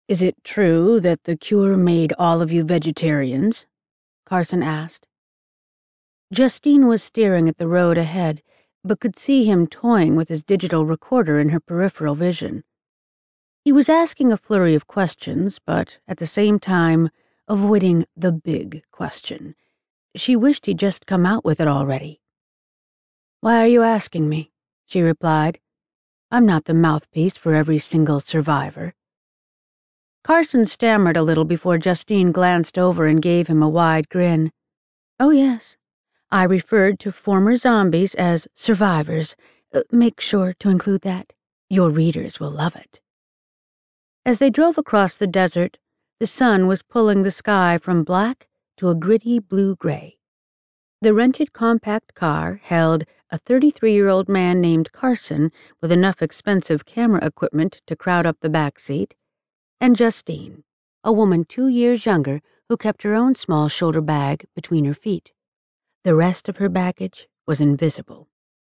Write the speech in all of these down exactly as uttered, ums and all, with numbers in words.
"Is it true that the cure made all of you vegetarians?" Carson asked. Justine was staring at the road ahead, but could see him toying with his digital recorder in her peripheral vision. He was asking a flurry of questions, but at the same time, avoiding the big question. She wished he'd just come out with it already. "Why are you asking me?" she replied. "I'm not the mouthpiece for every single survivor." Carson stammered a little before Justine glanced over and gave him a wide grin. "Oh, yes. I referred to former zombies as survivors. Uh, make sure to include that. Your readers will love it." As they drove across the desert, the sun was pulling the sky from black to a gritty blue-gray. The rented compact car held a thirty-three-year-old man named Carson with enough expensive camera equipment to crowd up the back seat, and Justine, a woman two years younger who kept her own small shoulder bag between her feet. The rest of her baggage was invisible.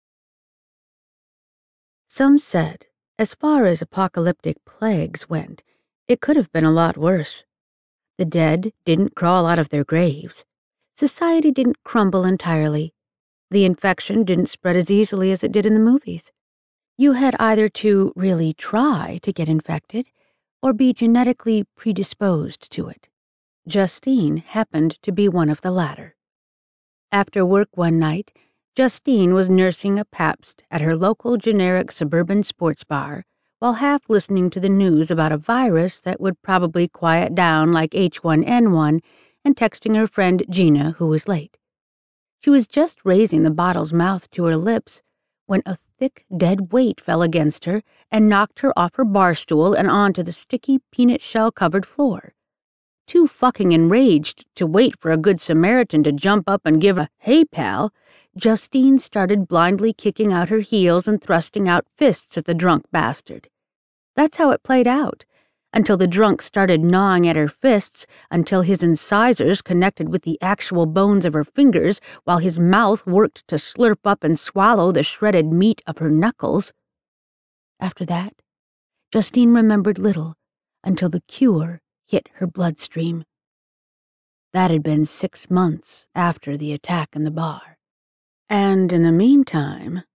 Some said, as far as apocalyptic plagues went, it could have been a lot worse. The dead didn't crawl out of their graves. Society didn't crumble entirely. The infection didn't spread as easily as it did in the movies. You had either to really try to get infected or be genetically predisposed to it. Justine happened to be one of the latter. After work one night, Justine was nursing a Pabst at her local generic suburban sports bar while half listening to the news about a virus that would probably quiet down like H one N one and texting her friend Gina, who was late. She was just raising the bottle's mouth to her lips when a thick, dead weight fell against her and knocked her off her bar stool and onto the sticky, peanut shell-covered floor. Too fucking enraged to wait for a good Samaritan to jump up and give a "Hey, pal," Justine started blindly kicking out her heels and thrusting out fists at the drunk bastard. That's how it played out, until the drunk started gnawing at her fists until his incisors connected with the actual bones of her fingers while his mouth worked to slurp up and swallow the shredded meat of her knuckles. After that, Justine remembered little until the cure hit her bloodstream. That had been six months after the attack in the bar. And in the meantime,